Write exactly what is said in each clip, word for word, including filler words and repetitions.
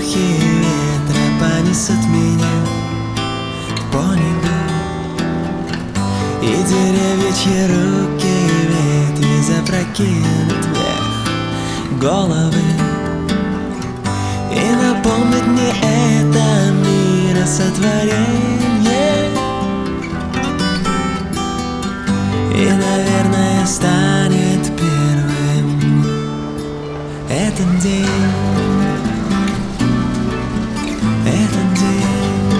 Запахи ветра понесут меня по небу, и деревья руки ветви запрокинут вверх головы, и напомнит мне это миросотворение. И, наверное, станет первым этот день, этот день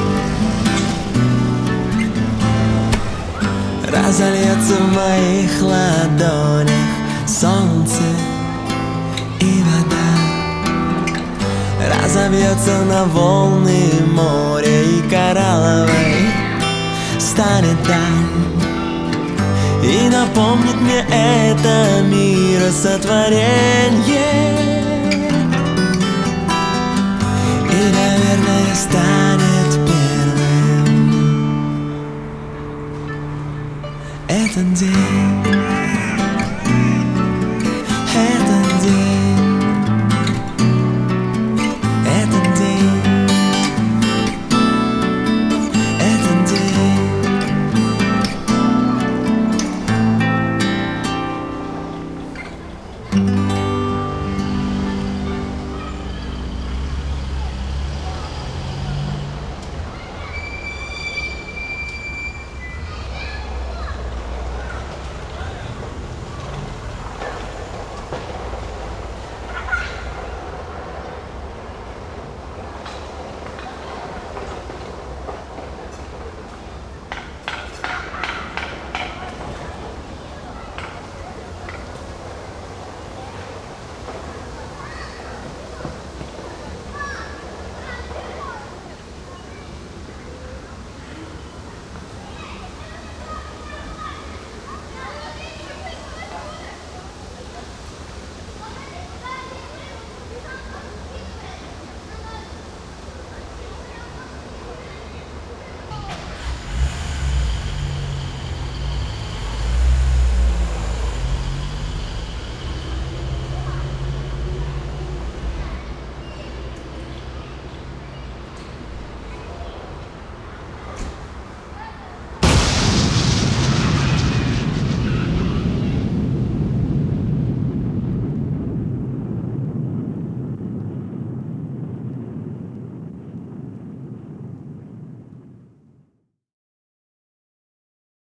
разольется в моих ладонях солнце и вода, разобьется на волны моря, и коралловой станет там, и напомнит мне это миросотворение. И, наверное, станет первым этот день.